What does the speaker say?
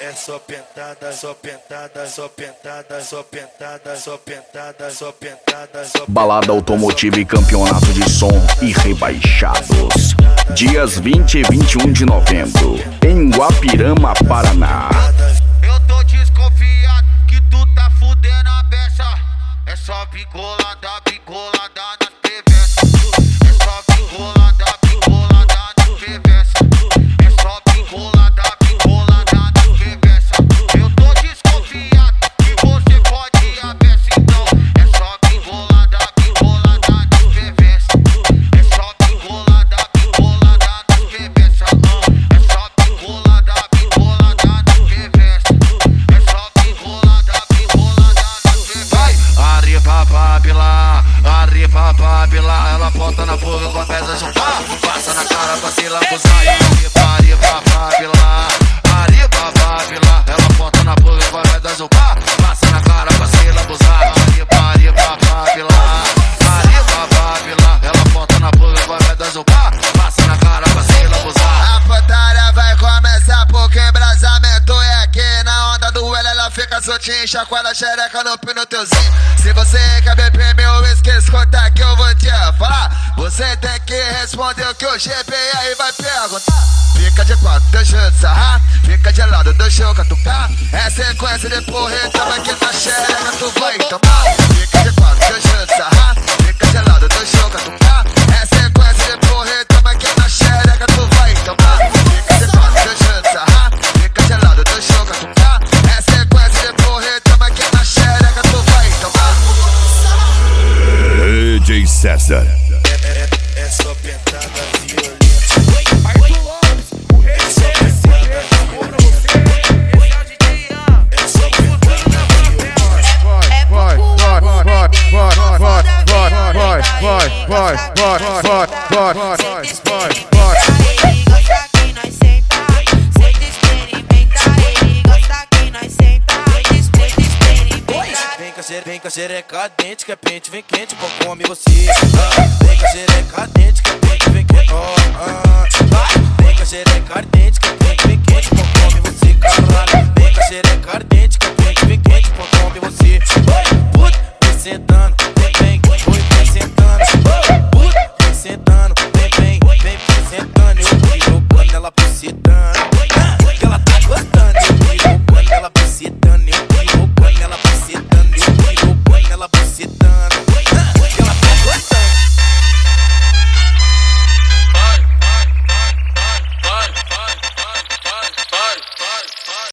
É só pentada, só pentada, só pentada, só pentada, só pentada, só pentada, só Balada Automotiva e Campeonato de Som e Rebaixados. Dias 20 e 21 de novembro, em Guapirama, Paraná. Eu tô desconfiado que tu tá fudendo a beça. É só bigolada, bigolada nas perversas. É só bigolada, bigolada nas perversas. É só bigolada, bigolada nas perversas. Eu tô desconfiado que você pode a beça, então. É só bigolada, bigolada nas perversas. É só bigolada, bigolada nas perversas. É só bigolada, bigolada nas perversas. É só bigolada, bigolada nas perversas. Arriba Babila, ela bota na boca com a pesa juntar. Passa na cara pra se lambuzar. Arriba Babila, ela bota na boca com a pesa juntar. Passa na cara pra se lambuzar. Arriba Babila, ela bota na boca com a pesa juntar. Passa na cara pra se lambuzar. A putaria vai começar porque embrasamento é aqui. Na onda do L ela fica soltinha, chacoalha a xereca no pneuzinho. Se você quer beber meu esquece, conta que eu vou te falar. Você tem que responder o que o GPR vai perguntar. Fica de quatro, deixa eu te sarrar. Fica de lado, deixa eu catucar. É sequência de porreta, vai que na xereca tu vai tomar. Fica de quatro, deixa eu te sarrar. Fica de lado, deixa eu catucar. É sequência de porreta, vai que na xereca tu vai tomar. Fica de quatro, deixa eu te sarrar. Fica de lado, deixa eu catucar. É sequência de porreta, vai que na xereca tu vai tomar. DJ César. É só pentada violenta. É só pentada Vem com a xereca dente, que é pente, vem quente, pô, come você. Vem com a xereca dente, que é pente, vem quente. Vem com a xereca dente, que é pente, vem quente, pô, come você.